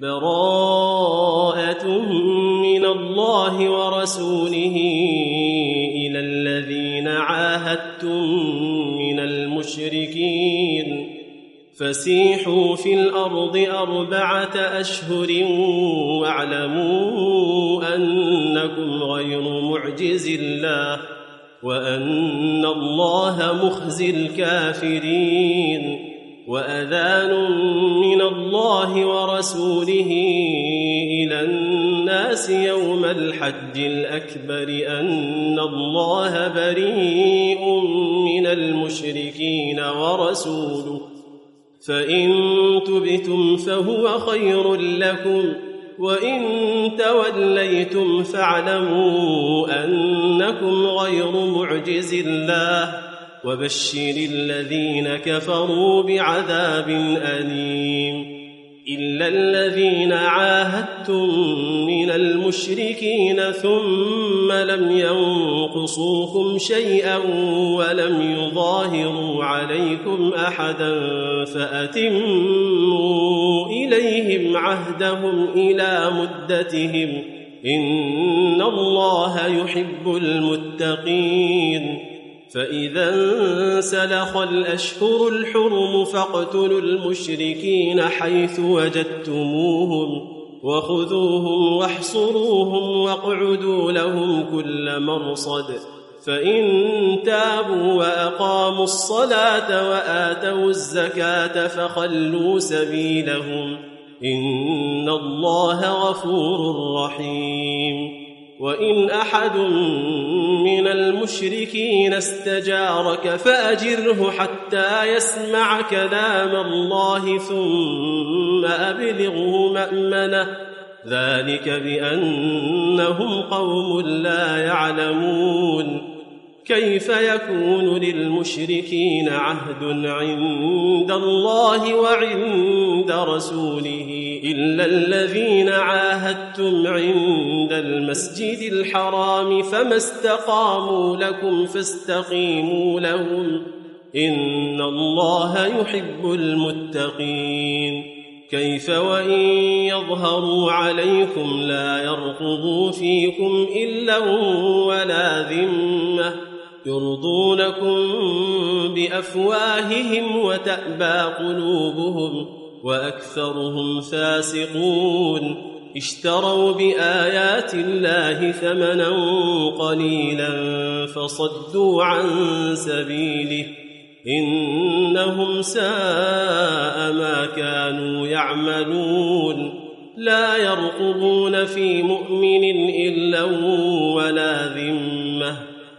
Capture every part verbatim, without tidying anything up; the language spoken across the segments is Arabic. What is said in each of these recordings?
براءة من الله ورسوله إلى الذين عاهدتم من المشركين فسيحوا في الأرض أربعة أشهر واعلموا أنكم غير معجز الله وأن الله مخزي الكافرين وأذان من الله ورسوله إلى الناس يوم الحج الأكبر أن الله بريء من المشركين ورسوله فإن تبتم فهو خير لكم وإن توليتم فاعلموا أنكم غير معجز الله وبشر الذين كفروا بعذاب أليم إلا الذين عاهدتم من المشركين ثم لم ينقصوكم شيئا ولم يظاهروا عليكم أحدا فأتموا إليهم عهدهم إلى مدتهم إن الله يحب المتقين فإذا انسلخ الأشهر الحرم فاقتلوا المشركين حيث وجدتموهم وخذوهم واحصروهم واقعدوا لهم كل مرصد فإن تابوا وأقاموا الصلاة وآتوا الزكاة فخلوا سبيلهم إن الله غفور رحيم وإن أحد من المشركين استجارك فأجره حتى يسمع كلام الله ثم أبلغه مأمنه ذلك بأنهم قوم لا يعلمون كيف يكون للمشركين عهد عند الله وعند رسوله إلا الذين عاهدتم عند المسجد الحرام فما استقاموا لكم فاستقيموا لهم إن الله يحب المتقين كيف وإن يظهروا عليكم لا يرقبوا فيكم إلا ولا ذمة يرضونكم بأفواههم وتأبى قلوبهم وأكثرهم فاسقون اشتروا بآيات الله ثمنا قليلا فصدوا عن سبيله إنهم ساء ما كانوا يعملون لا يرقبون في مؤمن إلا ولا ذمة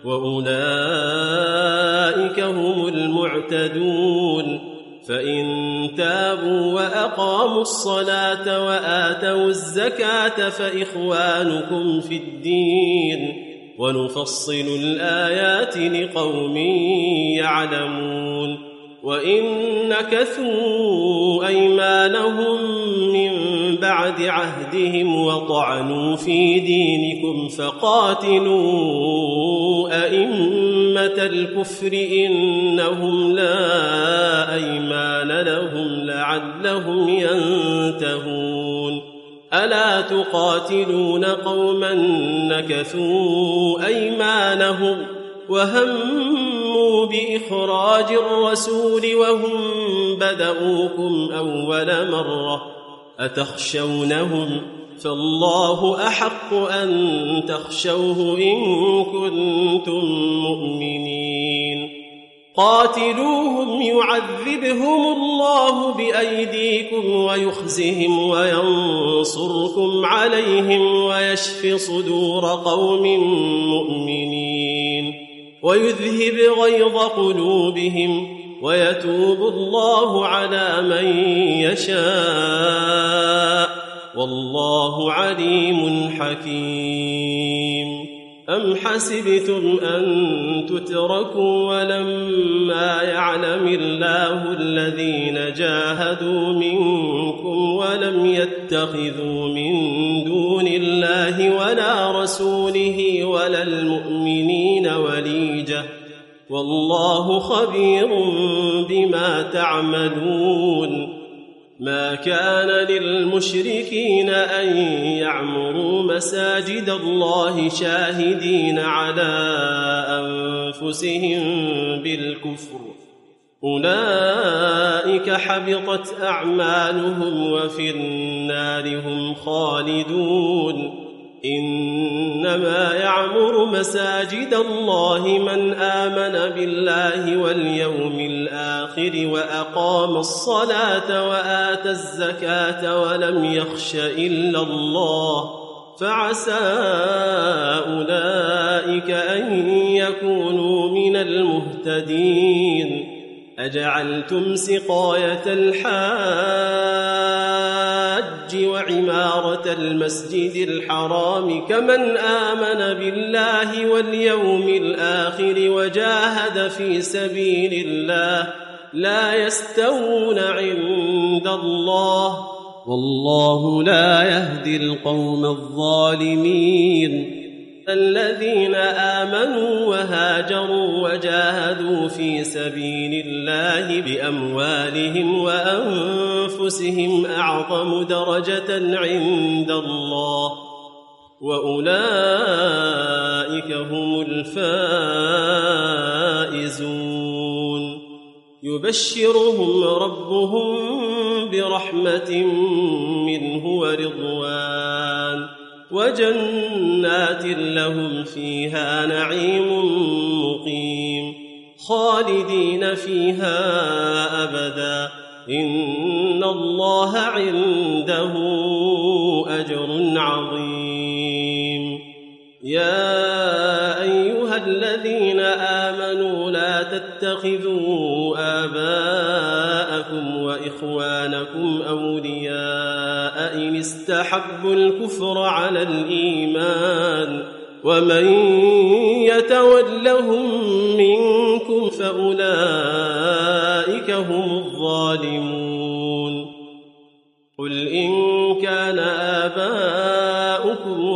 وأولئك هم المعتدون فإن تابوا وأقاموا الصلاة وآتوا الزكاة فإخوانكم في الدين ونفصل الآيات لقوم يعلمون وإن نكثوا أيمانهم من بعد عهدهم وطعنوا في دينكم فقاتلوا أئمة الكفر إنهم لا أيمان لهم لعلهم ينتهون ألا تقاتلون قوما نكثوا أيمانهم وهموا بإخراج الرسول وهم بدؤوكم أول مرة أتخشونهم فالله أحق أن تخشوه إن كنتم مؤمنين قاتلوهم يعذبهم الله بأيديكم ويخزهم وينصركم عليهم ويشف صدور قوم مؤمنين ويذهب غيظ قلوبهم ويتوب الله على من يشاء والله عليم حكيم أم حسبتم أن تتركوا ولما يعلم الله الذين جاهدوا منكم ولم يتخذوا من دون الله ولا رسوله ولا المؤمنين وليجة والله خبير بما تعملون ما كان للمشركين أن يعمروا مساجد الله شاهدين على أنفسهم بالكفر، أولئك حبطت أعمالهم وفي النار هم خالدون. إنما يعمر مساجد الله من آمن بالله واليوم الآخر وأقام الصلاة وآتى الزكاة ولم يخش إلا الله، فعسى أولئك أن يكونوا من المهتدين. أجعلتم سقاية الحاج وعمارة المسجد الحرام كمن آمن بالله واليوم الآخر وجاهد في سبيل الله لا يستوون عند الله، والله لا يهدي القوم الظالمين. الذين آمنوا وهاجروا وجاهدوا في سبيل الله بأموالهم وأنفسهم أعظم درجة عند الله، وأولئك هم الفائزون. يبشرهم ربهم برحمة منه ورضوان وجنات لهم فيها نعيم مقيم خالدين فيها أبدا، إن الله عنده أجر عظيم. يا أيها الذين آمنوا لا تتخذوا آباءكم وإخوانكم أولياء إن استحبوا الكفر على الإيمان، ومن يتولهم منكم فأولئك هم الظالمون. قل إن كان آباؤكم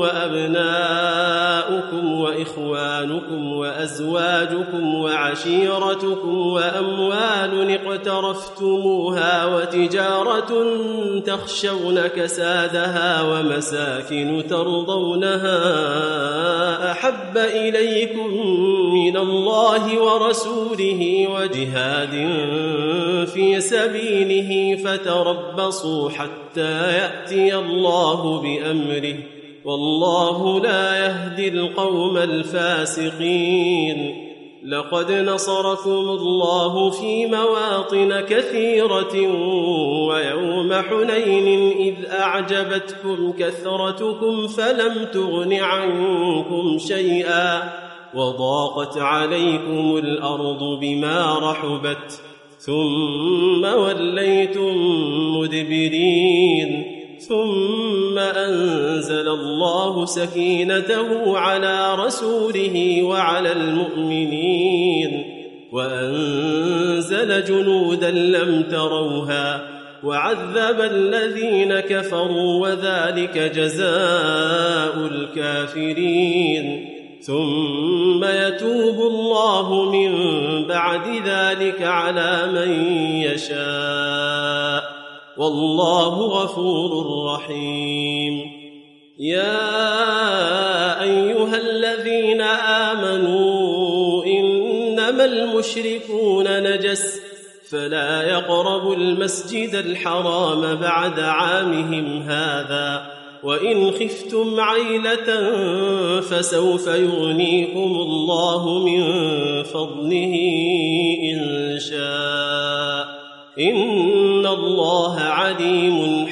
وأبناؤكم وإخوانكم وأزواجكم وعشيرتكم وأموال اقترفتموها وتجارة تخشون كسادها ومساكن ترضونها أحب إليكم من الله ورسوله وجهاد في سبيله فتربصوا حتى يأتي الله بأمره، والله لا يهدي القوم الفاسقين. لقد نصركم الله في مواطن كثيرة ويوم حنين إذ أعجبتكم كثرتكم فلم تغن عنكم شيئا وضاقت عليكم الأرض بما رحبت ثم وليتم مدبرين، ثم أنزل الله سكينته على رسوله وعلى المؤمنين وأنزل جنودا لم تروها وعذب الذين كفروا وذلك جزاء الكافرين. ثم يتوب الله من بعد ذلك على من يشاء، والله غفور رحيم. يا أيها الذين آمنوا إنما المشركون نجس فلا يقربوا المسجد الحرام بعد عامهم هذا، وإن خفتم عيلة فسوف يغنيكم الله من فضله إن شاء، إن الله عليم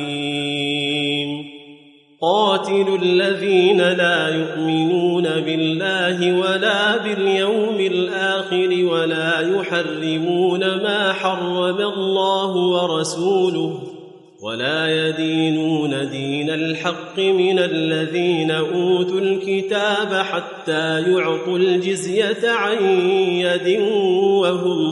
حكيم. قاتلوا الذين لا يؤمنون بالله ولا باليوم الآخر ولا يحرمون ما حرم الله ورسوله ولا يدينون دين الحق من الذين أوتوا الكتاب حتى يعطوا الجزية عن يد وهم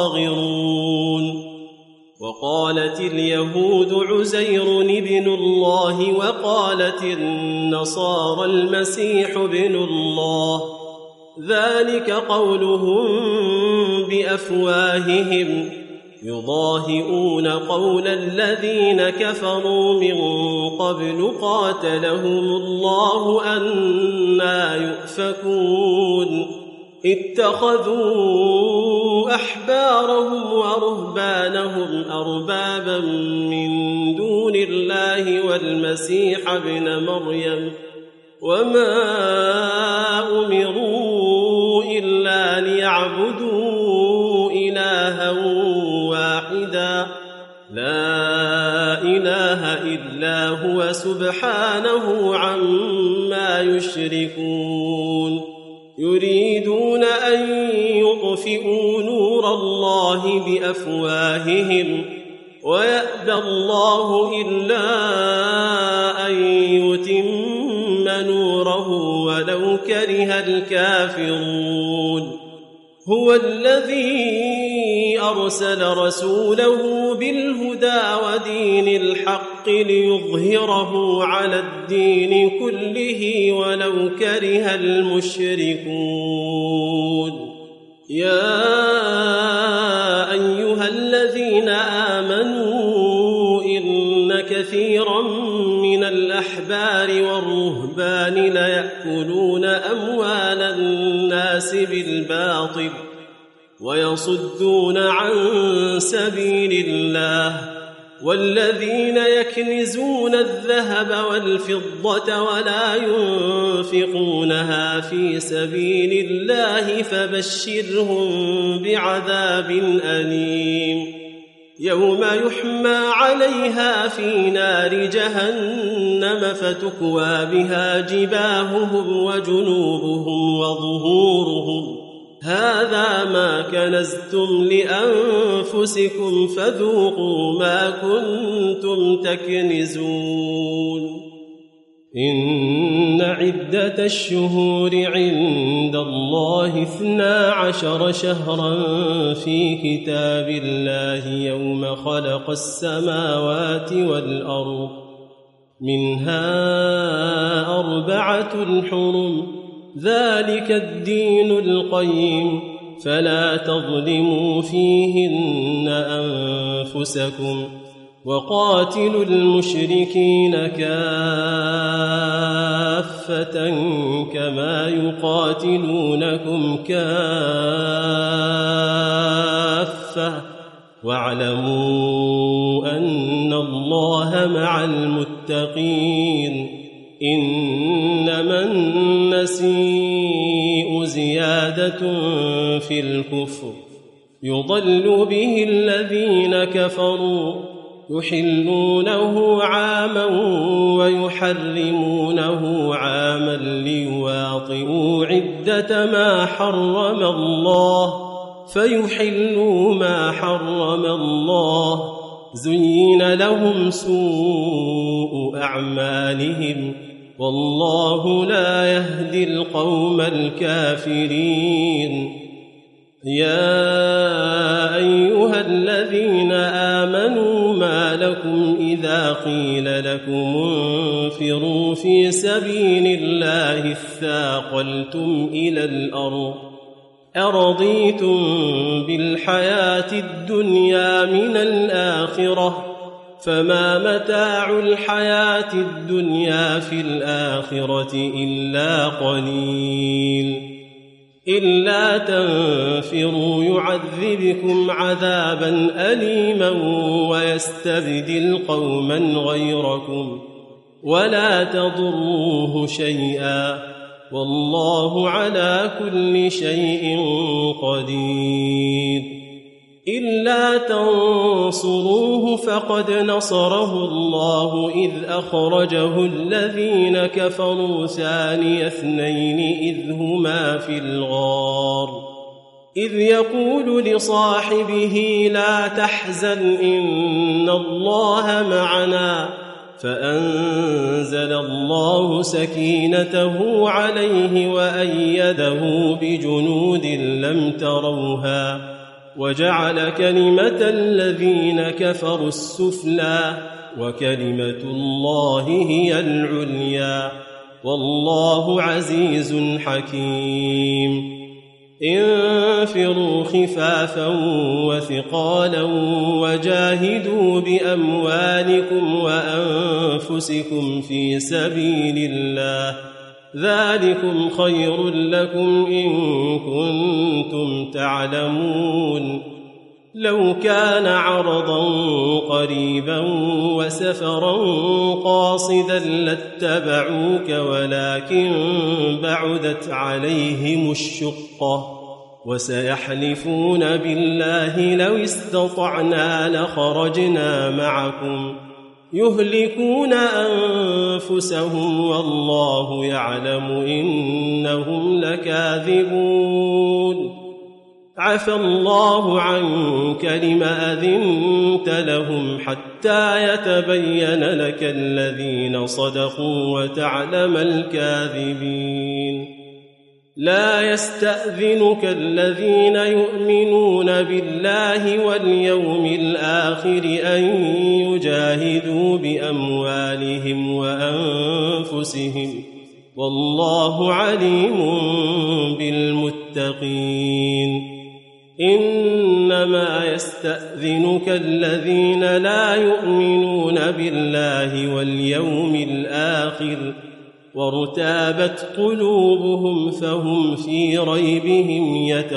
صاغرون. وقالت اليهود عزير ابن الله وقالت النصارى المسيح ابن الله، ذلك قولهم بأفواههم يضاهئون قول الذين كفروا من قبل قاتلهم الله أنى يؤفكون اتخذوا أحبارهم ورهبانهم أربابا من دون الله والمسيح ابن مريم وما أمروا إلا ليعبدوا إلها واحدا لا إله إلا هو سبحانه عما يشركون يريدون أن يطفئوا نور الله بأفواههم ويأبى الله إلا أن يتم نوره ولو كره الكافرون هو الذي أرسل رسوله بالهدى ودين الحق ليظهره على الدين كله ولو كره المشركون يا أيها الذين آمنوا إن كثيرا من الأحبار والرهبان ليأكلون أموال الناس بالباطل ويصدون عن سبيل الله والذين يكنزون الذهب والفضة ولا ينفقونها في سبيل الله فبشرهم بعذاب أليم يوم يحمى عليها في نار جهنم فتكوى بها جباههم وجنوبهم وظهورهم هذا ما كنزتم لأنفسكم فذوقوا ما كنتم تكنزون إن عدة الشهور عند الله اثنا عشر شهرا في كتاب الله يوم خلق السماوات والأرض منها أربعة حرم ذلك الدين القيم فلا تظلموا فيهن أنفسكم وقاتلوا المشركين كافة كما يقاتلونكم كافة واعلموا أن الله مع المتقين إنما النسيء زيادة في الكفر يضل به الذين كفروا يحلونه عاما ويحرمونه عاما ليواطئوا عدة ما حرم الله فيحلوا ما حرم الله زين لهم سوء أعمالهم والله لا يهدي القوم الكافرين يا أيها الذين آمنوا ما لكم إذا قيل لكم انفروا في سبيل الله اثاقلتم إلى الأرض أرضيتم بالحياة الدنيا من الآخرة فما متاع الحياة الدنيا في الآخرة إلا قليل إلا تنفروا يعذبكم عذابا أليما ويستبدل قوما غيركم ولا تضروه شيئا والله على كل شيء قدير إلا تنصروه فقد نصره الله إذ أخرجه الذين كفروا ثاني اثنين إذ هما في الغار إذ يقول لصاحبه لا تحزن إن الله معنا فأنزل الله سكينته عليه وأيده بجنود لم تروها وجعل كلمة الذين كفروا السفلى وكلمة الله هي العليا والله عزيز حكيم انفروا خفافا وثقالا وجاهدوا بأموالكم وأنفسكم في سبيل الله ذلكم خير لكم إن كنتم تعلمون لو كان عرضا قريبا وسفرا قاصدا لاتبعوك ولكن بعدت عليهم الشقة وسيحلفون بالله لو استطعنا لخرجنا معكم يهلكون أنفسهم والله يعلم إنهم لكاذبون عفى الله عنك لم أذنت لهم حتى يتبين لك الذين صدقوا وتعلم الكاذبين لا يستأذنك الذين يؤمنون بالله واليوم الآخر أن يجاهدوا بأموالهم وأنفسهم والله عليم بالمتقين إنما يستأذنك الذين لا يؤمنون بالله واليوم الآخر وارتابت قلوبهم فهم في ريبهم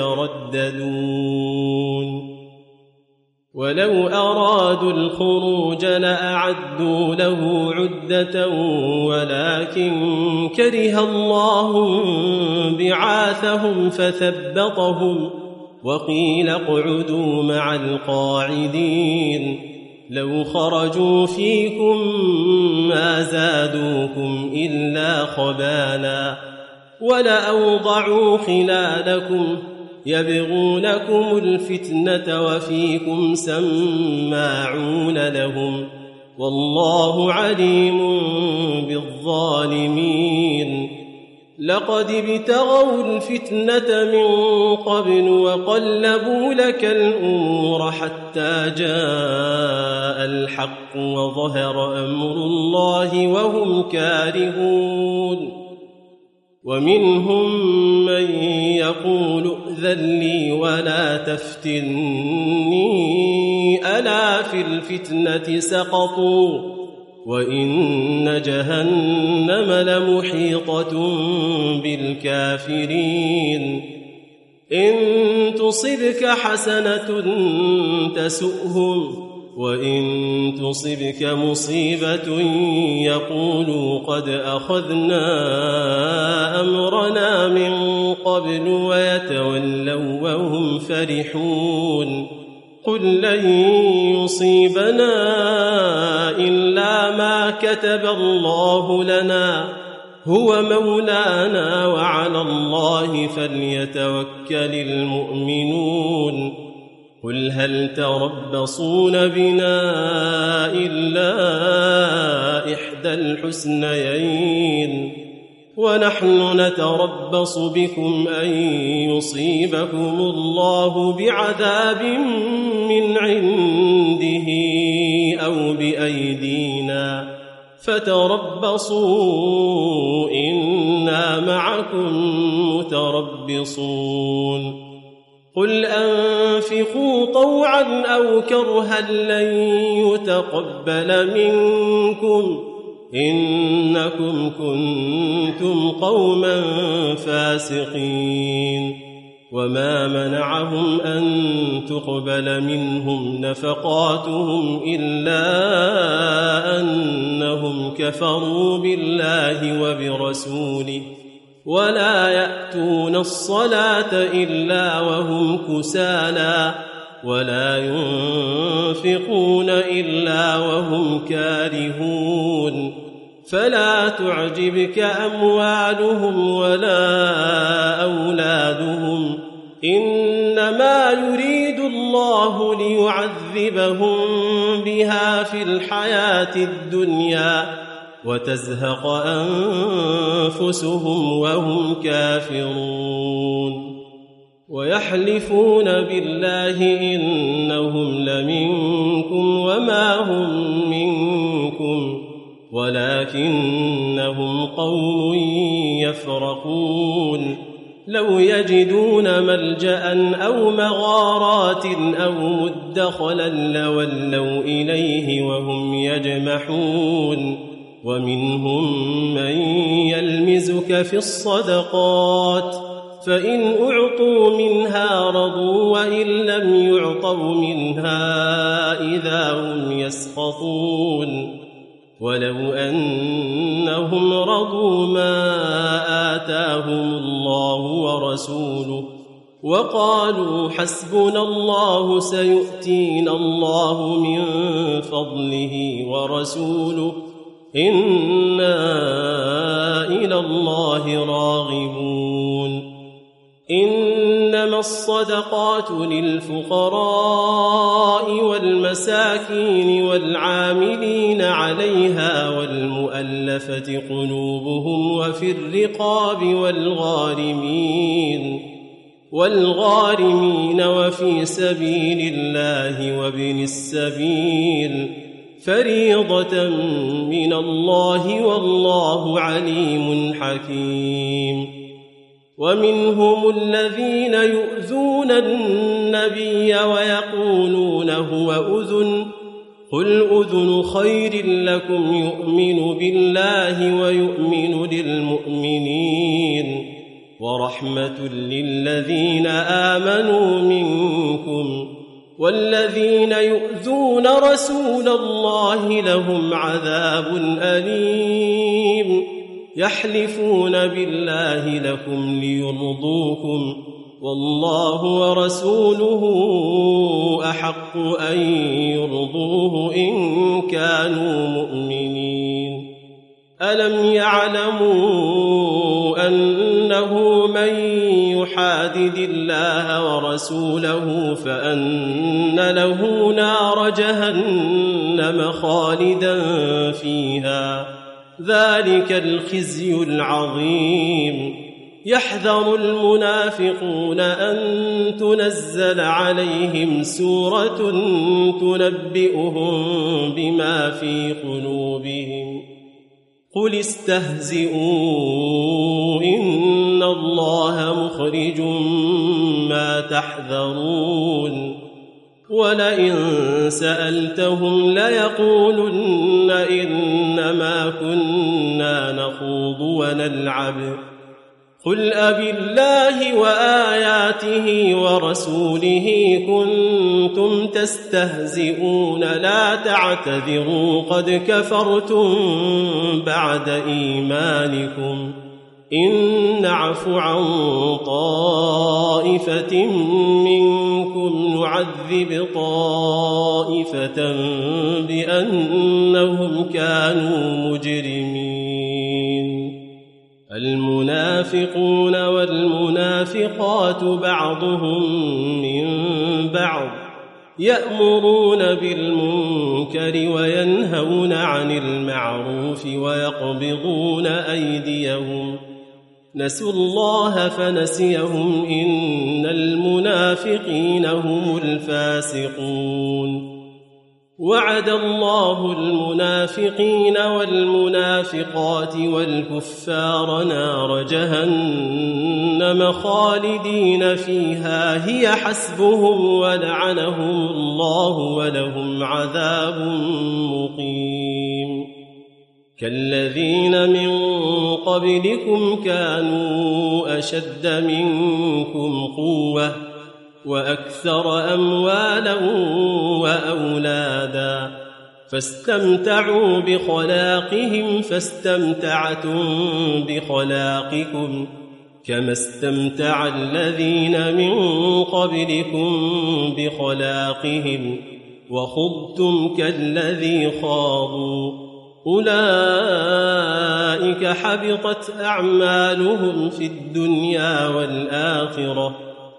يترددون ولو أرادوا الخروج لأعدوا له عدة ولكن كره الله بعاثهم فثبطهم وقيل اقعدوا مع القاعدين لو خرجوا فيكم ما زادوكم إلا خبالا ولأوضعوا خلالكم يبغونكم الفتنة وفيكم سماعون لهم والله عليم بالظالمين لقد ابتغوا الفتنة من قبل وقلبوا لك الأمور حتى جاء الحق وظهر أمر الله وهم كارهون ومنهم من يقول ائذن لي ولا تفتني ألا في الفتنة سقطوا وإن جهنم لمحيطة بالكافرين إن تصبك حسنة تسؤهم وإن تصبك مصيبة يقولوا قد أخذنا أمرنا من قبل ويتولوا وهم فرحون قل لن يصيبنا إلا ما كتب الله لنا هو مولانا وعلى الله فليتوكل المؤمنون قل هل تربصون بنا إلا إحدى الحسنيين ونحن نتربص بكم أن يصيبكم الله بعذاب من عنده أو بأيدينا فتربصوا إنا معكم متربصون قل أنفقوا طوعا أو كرها لن يتقبل منكم إنكم كنتم قوما فاسقين وما منعهم أن تقبل منهم نفقاتهم إلا أنهم كفروا بالله وبرسوله ولا يأتون الصلاة إلا وهم كسالى ولا ينفقون إلا وهم كارهون فلا تعجبك أموالهم ولا أولادهم إنما يريد الله ليعذبهم بها في الحياة الدنيا وتزهق أنفسهم وهم كافرون ويحلفون بالله إنهم لمنكم وما هم منكم ولكنهم قوم يفرقون لو يجدون ملجأ أو مغارات أو مدخلا لولوا إليه وهم يجمحون ومنهم من يلمزك في الصدقات فإن أعطوا منها رضوا وإن لم يعطوا منها إذا هم يسخطون ولو أنهم رضوا ما آتاهم الله ورسوله وقالوا حسبنا الله سيؤتينا الله من فضله ورسوله إنا إلى الله راغبون إنما الصدقات للفقراء والمساكين والعاملين عليها والمؤلفة قلوبهم وفي الرقاب والغارمين والغارمين وفي سبيل الله وابن السبيل فريضة من الله والله عليم حكيم ومنهم الذين يؤذون النبي ويقولون هو أذن قل أذن خير لكم يؤمن بالله ويؤمن للمؤمنين ورحمة للذين آمنوا منكم والذين يؤذون رسول الله لهم عذاب أليم يحلفون بالله لكم ليرضوكم والله ورسوله أحق أن يرضوه إن كانوا مؤمنين ألم يعلموا أنه من يحادد الله ورسوله فأن له نار جهنم خالدا فيها ذلك الخزي العظيم يحذر المنافقون أن تنزل عليهم سورة تنبئهم بما في قلوبهم قل استهزئوا إن الله مخرج ما تحذرون ولئن سألتهم ليقولن إنما كنا نخوض ونلعب قل أبالله وآياته ورسوله كنتم تستهزئون لا تعتذروا قد كفرتم بعد إيمانكم إن نعف عن طائفة منكم نعذب طائفة بأنهم كانوا مجرمين المنافقون والمنافقات بعضهم من بعض يأمرون بالمنكر وينهون عن المعروف ويقبضون أيديهم نسوا الله فنسيهم إن المنافقين هم الفاسقون وعد الله المنافقين والمنافقات والكفار نار جهنم خالدين فيها هي حسبهم ولعنهم الله ولهم عذاب مقيم كالذين من قبلكم كانوا أشد منكم قوة وأكثر أموالا وأولادا فاستمتعوا بخلاقهم فاستمتعتم بخلاقكم كما استمتع الذين من قبلكم بخلاقهم وخضتم كالذي خاضوا أولئك حبطت أعمالهم في الدنيا والآخرة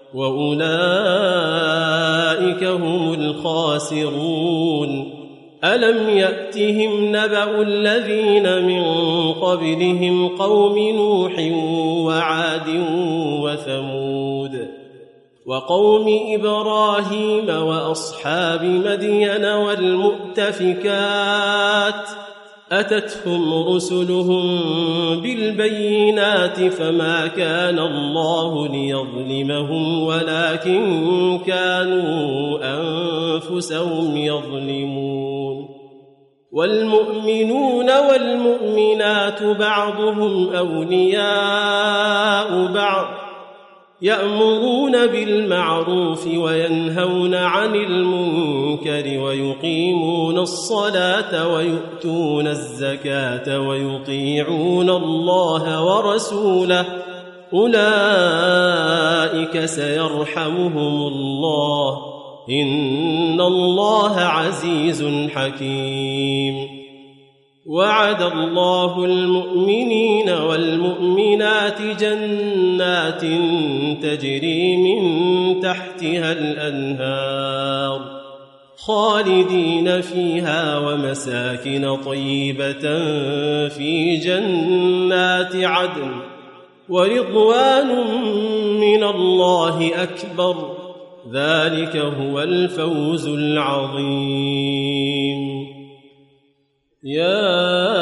وأولئك هم الخاسرون ألم يأتهم نبأ الذين من قبلهم قوم نوح وعاد وثمود وقوم إبراهيم وأصحاب مدين والمؤتفكات أتتهم رسلهم بالبينات فما كان الله ليظلمهم ولكن كانوا أنفسهم يظلمون والمؤمنون والمؤمنات بعضهم أولياء بعض يأمرون بالمعروف وينهون عن المنكر ويقيمون الصلاة ويؤتون الزكاة ويطيعون الله ورسوله أولئك سيرحمهم الله إن الله عزيز حكيم وعد الله المؤمنين والمؤمنات جنات تجري من تحتها الأنهار خالدين فيها ومساكن طيبة في جنات عدن ورضوان من الله أكبر ذلك هو الفوز العظيم يا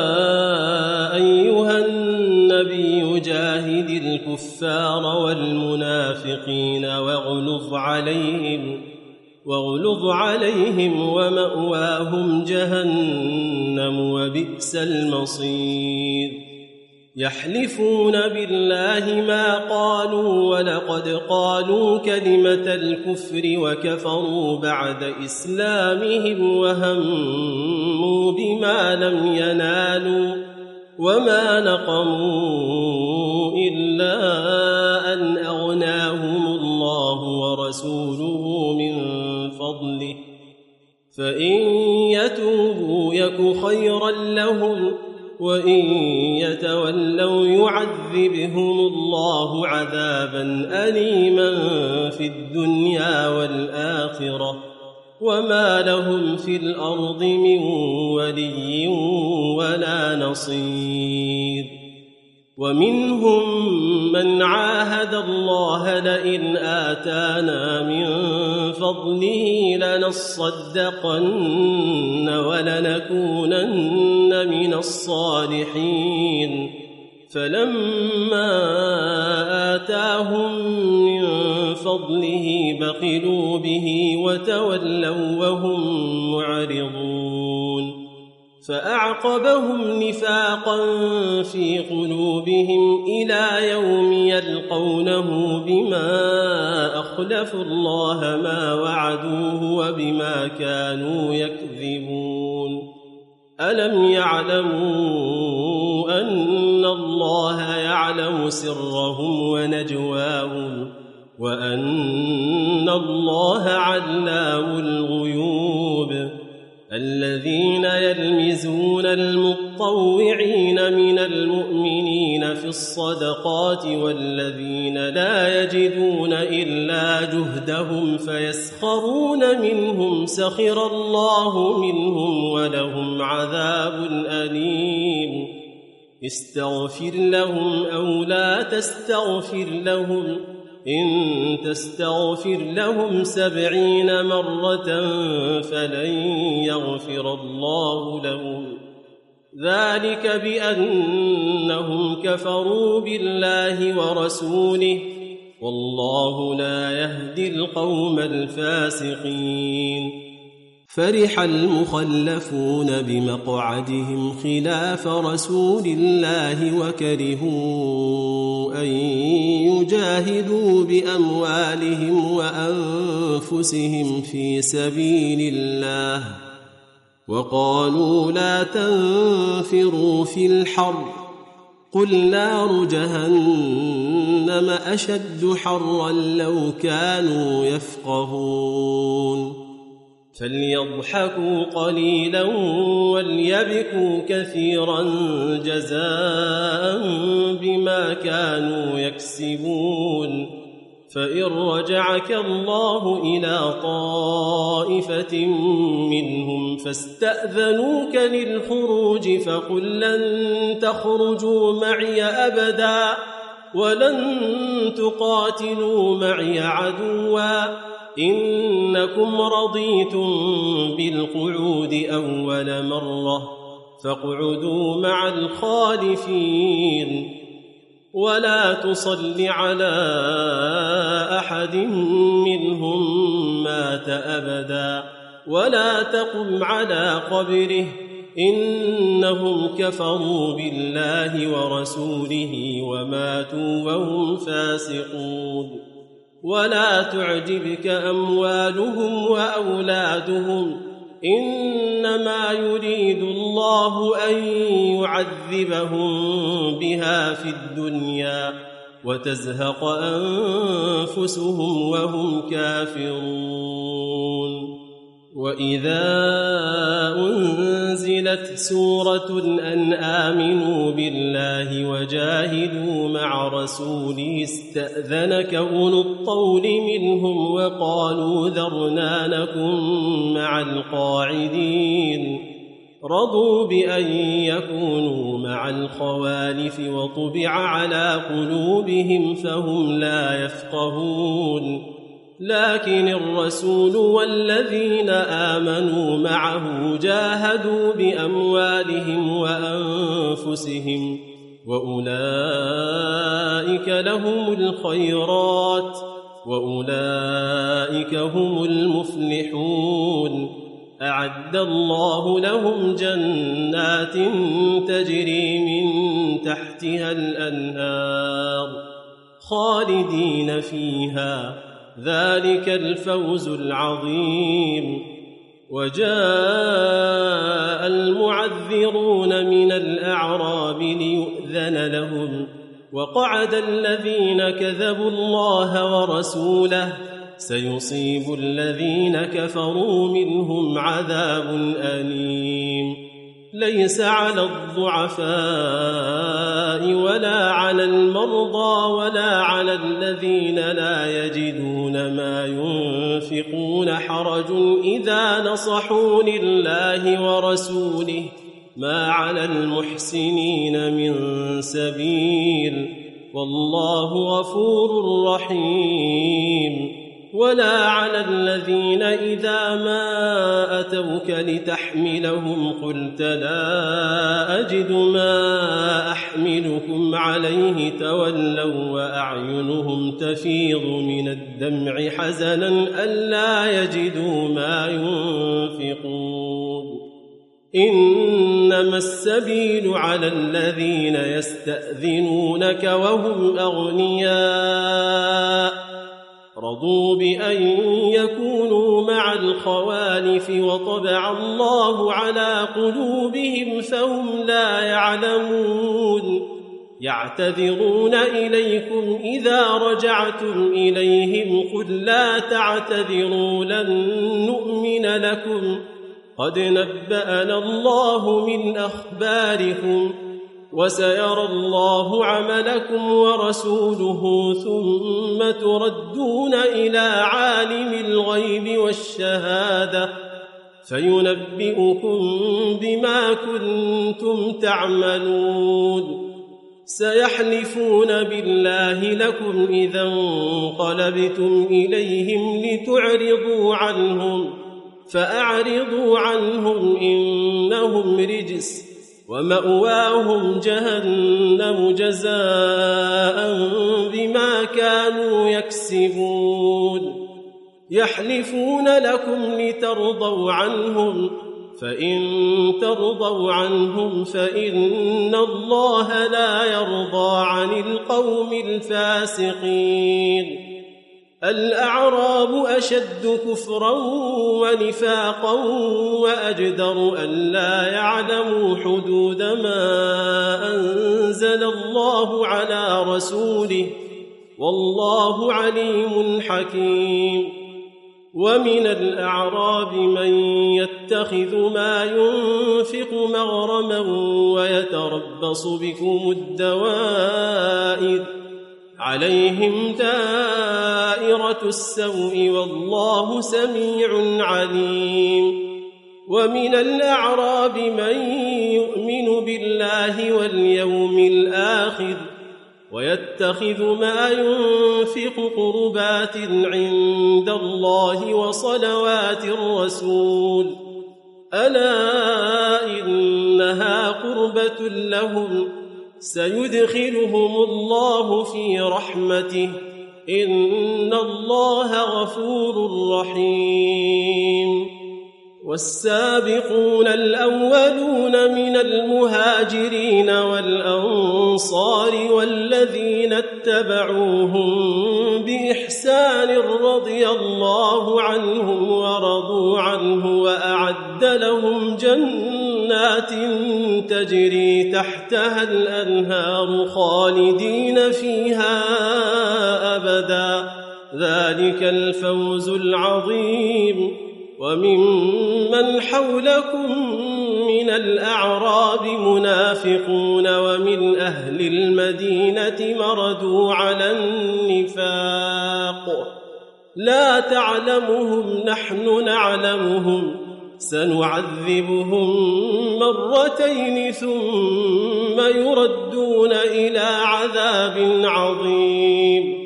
أيها النبي جاهد الكفار والمنافقين واغلظ عليهم واغلظ عليهم ومأواهم جهنم وبئس المصير يحلفون بالله ما قالوا ولقد قالوا كلمة الكفر وكفروا بعد إسلامهم وهموا بما لم ينالوا وما نقموا إلا أن أغناهم الله ورسوله من فضله فإن يتوبوا يك خيرا لهم وإن يتولوا يعذبهم الله عذابا أليما في الدنيا والآخرة وما لهم في الأرض من ولي ولا نصير ومنهم من عاهد الله لئن آتانا من فضله لنصدقن ولنكونن من الصالحين فلما آتاهم من فضله بخلوا به وتولوا وهم معرضون فأعقبهم نفاقا في قلوبهم إلى يوم يلقونه بما أخلفوا الله ما وعدوه وبما كانوا يكذبون ألم يعلموا أن الله يعلم سرهم ونجواهم وأن الله علام الغيوب الذين يلمزون المطوعين من المؤمنين في الصدقات والذين لا يجدون إلا جهدهم فيسخرون منهم سخر الله منهم ولهم عذاب أليم استغفر لهم أو لا تستغفر لهم إن تستغفر لهم سبعين مرة فلن يغفر الله لهم ذلك بأنهم كفروا بالله ورسوله والله لا يهدي القوم الفاسقين فرح المخلفون بمقعدهم خلاف رسول الله وكرهوا أن يجاهدوا بأموالهم وأنفسهم في سبيل الله وقالوا لا تنفروا في الحر قل نار جهنم أشد حرا لو كانوا يفقهون فليضحكوا قليلا وليبكوا كثيرا جزاء بما كانوا يكسبون فإن رجعك الله إلى طائفة منهم فاستأذنوك للخروج فقل لن تخرجوا معي أبدا ولن تقاتلوا معي عدوا إنكم رضيتم بالقعود أول مرة فاقعدوا مع الخالفين ولا تصل على أحد منهم مات أبدا ولا تقم على قبره إنهم كفروا بالله ورسوله وماتوا وهم فاسقون ولا تعجبك أموالهم وأولادهم إنما يريد الله أن يعذبهم بها في الدنيا وتزهق أنفسهم وهم كافرون وإذا أنزلت سورة أن آمنوا بالله وجاهدوا مع رسوله استأذنك أولو الطول منهم وقالوا ذرنا نكن مع القاعدين رضوا بأن يكونوا مع الخوالف وطبع على قلوبهم فهم لا يفقهون لكن الرسول والذين آمنوا معه جاهدوا بأموالهم وأنفسهم وأولئك لهم الخيرات وأولئك هم المفلحون أعد الله لهم جنات تجري من تحتها الأنهار خالدين فيها ذلك الفوز العظيم وجاء المعذرون من الأعراب ليؤذن لهم وقعد الذين كذبوا الله ورسوله سيصيب الذين كفروا منهم عذاب أليم ليس على الضعفاء ولا على المرضى ولا على الذين لا يجدون ما ينفقون حرج إذا نصحوا لله ورسوله ما على المحسنين من سبيل والله غفور رحيم ولا على الذين إذا ما أتوك لتحملهم قلت لا أجد ما أحملكم عليه تولوا وأعينهم تفيض من الدمع حزنا ألا يجدوا ما ينفقون إنما السبيل على الذين يستأذنونك وهم أغنياء رضوا بأن يكونوا مع الخوالف وطبع الله على قلوبهم فهم لا يعلمون يعتذرون إليكم إذا رجعتم إليهم قل لا تعتذروا لن نؤمن لكم قد نبأنا الله من أخباركم وسيرى الله عملكم ورسوله ثم تردون إلى عالم الغيب والشهادة فينبئكم بما كنتم تعملون سيحلفون بالله لكم إذا انقلبتم إليهم لتعرضوا عنهم فأعرضوا عنهم إنهم رجس ومأواهم جهنم جزاء بما كانوا يكسبون يحلفون لكم لترضوا عنهم فإن ترضوا عنهم فإن الله لا يرضى عن القوم الفاسقين الأعراب أشد كفرا ونفاقا وأجدر ألا يعلموا حدود ما أنزل الله على رسوله والله عليم حكيم ومن الأعراب من يتخذ ما ينفق مغرما ويتربص بكم الدوائر عليهم دائرة السوء والله سميع عليم ومن الأعراب من يؤمن بالله واليوم الآخر ويتخذ ما ينفق قربات عند الله وصلوات الرسول ألا إنها قربة لهم سيدخلهم الله في رحمته إن الله غفور رحيم والسابقون الأولون من المهاجرين والأنصار والذين اتبعوهم بإحسان رضي الله عنهم ورضوا عنه وأعد لهم جنات تجري تحتها الأنهار خالدين فيها أبدا ذلك الفوز العظيم وممن حولكم من الأعراب منافقون ومن أهل المدينة مردوا على النفاق لا تعلمهم نحن نعلمهم سنعذبهم مرتين ثم يردون إلى عذاب عظيم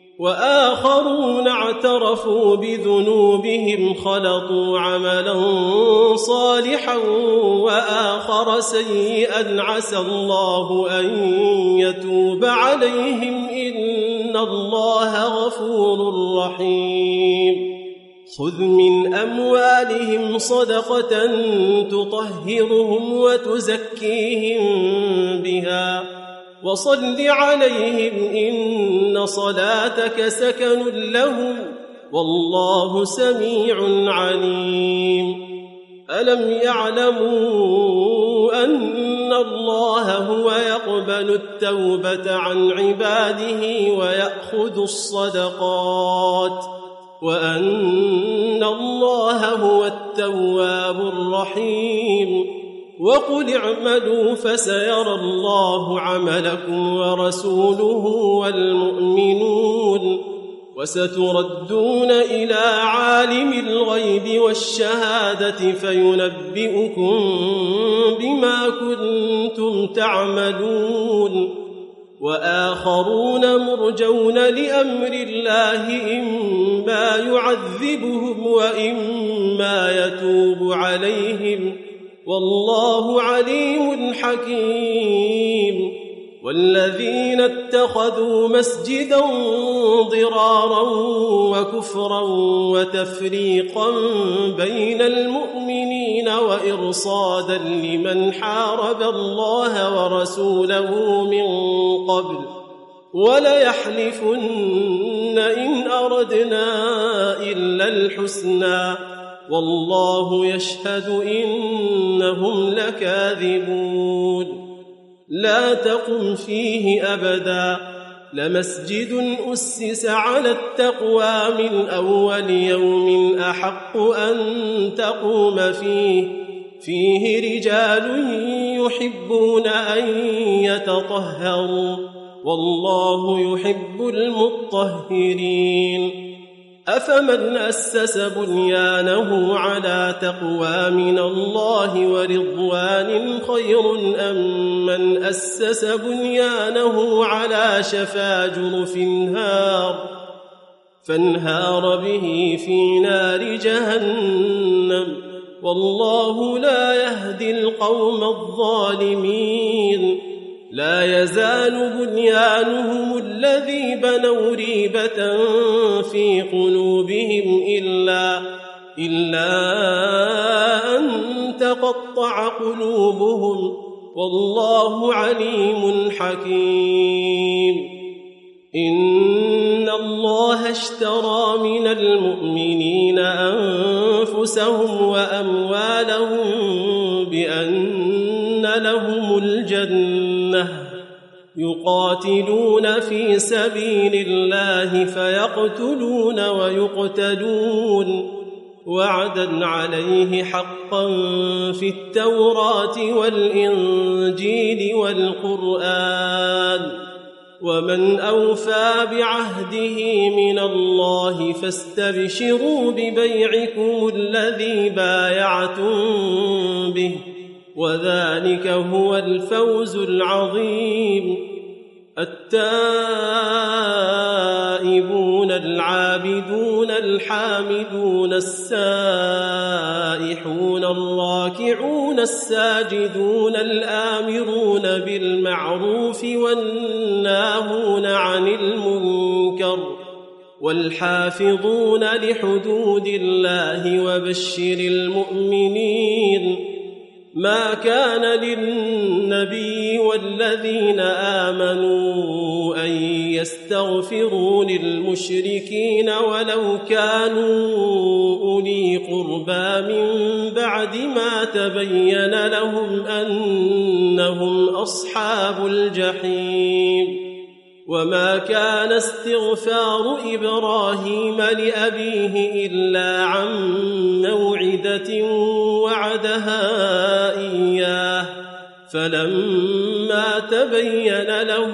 وآخرون اعترفوا بذنوبهم خلطوا عملا صالحا وآخر سيئا عسى الله أن يتوب عليهم إن الله غفور رحيم خذ من أموالهم صدقة تطهرهم وتزكيهم بها وصل عليهم إن صلاتك سكن لهم والله سميع عليم ألم يعلموا أن الله هو يقبل التوبة عن عباده ويأخذ الصدقات وأن الله هو التواب الرحيم وقل اعملوا فسيرى الله عملكم ورسوله والمؤمنون وستردون إلى عالم الغيب والشهادة فينبئكم بما كنتم تعملون وآخرون مرجون لأمر الله إما يعذبهم وإما يتوب عليهم والله عليم حكيم والذين اتخذوا مسجدا ضرارا وكفرا وتفريقا بين المؤمنين وإرصادا لمن حارب الله ورسوله من قبل وليحلفن إن أردنا إلا الحسنى والله يشهد إنهم لكاذبون لا تقم فيه أبدا لمسجد أسس على التقوى من أول يوم أحق أن تقوم فيه فيه رجال يحبون أن يتطهروا والله يحب المطهرين أفمن أسس بنيانه على تقوى من الله ورضوان خير أم من أسس بنيانه على شفا جرف هار فانهار به في نار جهنم والله لا يهدي القوم الظالمين لا يزال بنيانهم الذي بنوا ريبة في قلوبهم إلا, إلا أن تقطع قلوبهم والله عليم حكيم إن الله اشترى من المؤمنين أنفسهم وأموالهم بأن لهم الجنة يقاتلون في سبيل الله فيقتلون ويقتلون وعدا عليه حقا في التوراة والإنجيل والقرآن ومن أوفى بعهده من الله فاستبشروا ببيعكم الذي بايعتم به وذلك هو الفوز العظيم التائبون التائبون العابدون الحامدون السائحون الراكعون الساجدون الآمرون بالمعروف والناهون عن المنكر والحافظون لحدود الله وبشر المؤمنين. ما كان للنبي والذين آمنوا أن يستغفروا للمشركين ولو كانوا أولي قربى من بعد ما تبين لهم أنهم أصحاب الجحيم. وما كان استغفار إبراهيم لأبيه إلا عن موعدة وعدها إياه فلما تبين له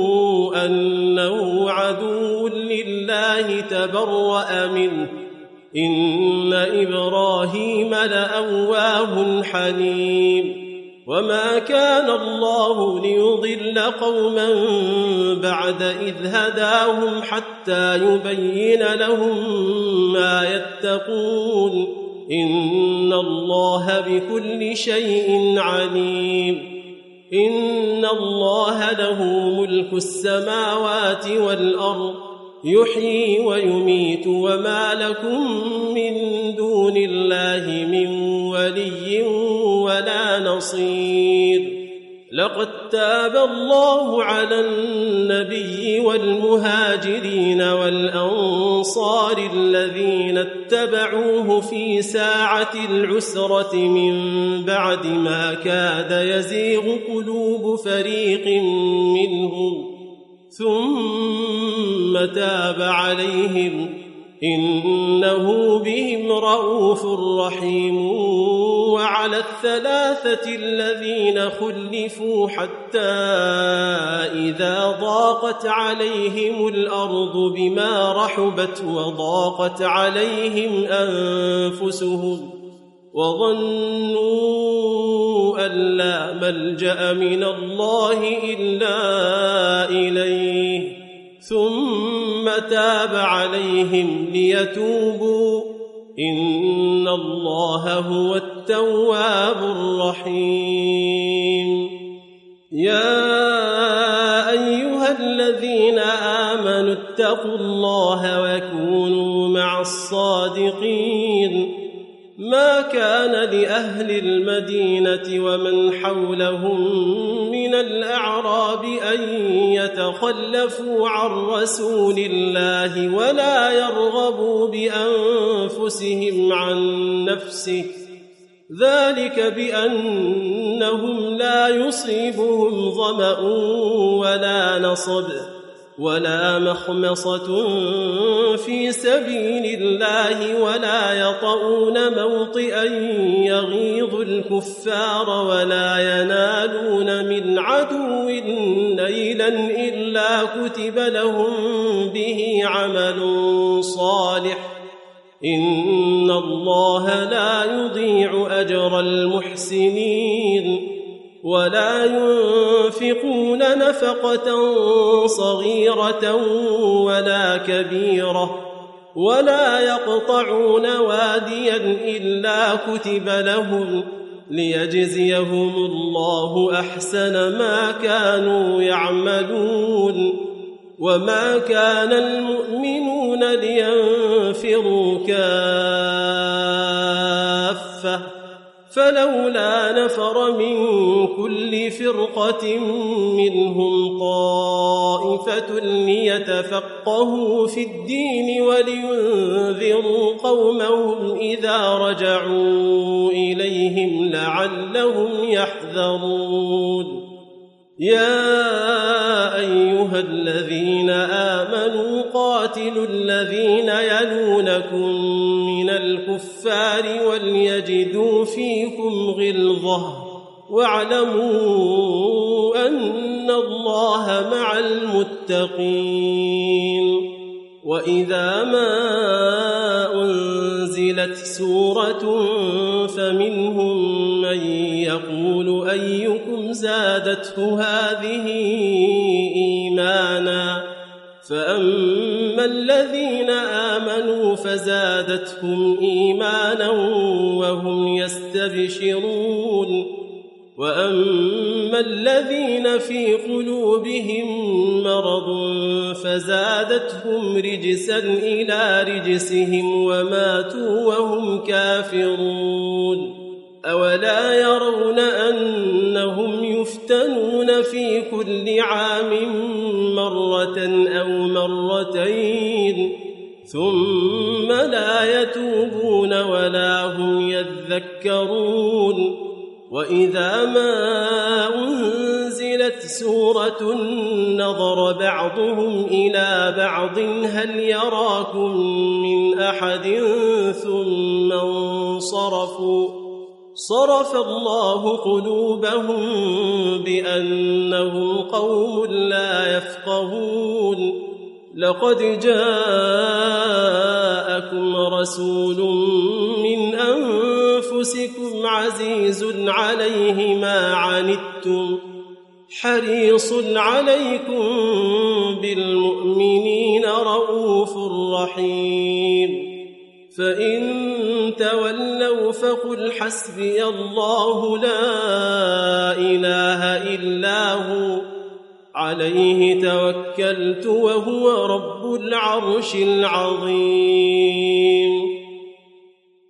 أنه عدو لله تبرأ منه إن إبراهيم لأواه حليم. وما كان الله ليضل قوما بعد إذ هداهم حتى يبين لهم ما يتقون إن الله بكل شيء عليم. إن الله له ملك السماوات والأرض يحيي ويميت وما لكم من دون الله من ولي ولا نصير. لقد تاب الله على النبي والمهاجرين والأنصار الذين اتبعوه في ساعة العسرة من بعد ما كاد يزيغ قلوب فريق منهم ثم تاب عليهم إنه بهم رءوف رحيم. وعلى الثلاثة الذين خلفوا حتى إذا ضاقت عليهم الأرض بما رحبت وضاقت عليهم أنفسهم وظنوا أن لا ملجأ من الله إلا إليه ثم تاب عليهم ليتوبوا إن الله هو التواب الرحيم. يا أيها الذين آمنوا اتقوا الله وكونوا مع الصادقين. ما كان لأهل المدينة ومن حولهم من الأعراب أن يتخلفوا عن رسول الله ولا يرغبوا بأنفسهم عن نفسه ذلك بأنهم لا يصيبهم ظمأ ولا نصب ولا مخمصة في سبيل الله ولا يطؤون موطئا يغيظ الكفار ولا ينالون من عدو نيلا إلا كتب لهم به عمل صالح إن الله لا يضيع أجر المحسنين. ولا ينفقون نفقة صغيرة ولا كبيرة ولا يقطعون واديا إلا كتب لهم ليجزيهم الله أحسن ما كانوا يعملون. وما كان المؤمنون لينفروا كافة فلولا نفر من كل فرقة منهم طائفة ليتفقهوا في الدين ولينذروا قومهم إذا رجعوا إليهم لعلهم يحذرون. يا أيها الذين آمنوا قاتلوا الذين يلونكم من الكفار وليجدوا فيكم غلظة واعلموا أن الله مع المتقين. وإذا ما أنزلت سورة فمنهم من يقول أيكم زادته هذه إيمانا فأما الذين آمنوا فزادتهم إيمانا وهم يستبشرون وأما الذين في قلوبهم مرض فزادتهم رجسا إلى رجسهم وماتوا وهم كافرون أولا يرون أنهم يفتنون في كل عام مرة أو مرتين ثم لا يتوبون ولا هم يذكرون وإذا ما أنزلت سورة نظر بعضهم إلى بعض هل يراكم من أحد ثم انصرفوا صرف الله قلوبهم بأنهم قوم لا يفقهون لقد جاءكم رسول من أنفسكم عزيز عليه ما عنتم حريص عليكم بالمؤمنين رؤوف رحيم فإن تولوا فقل حسبي الله لا إله إلا هو عليه توكلت وهو رب العرش العظيم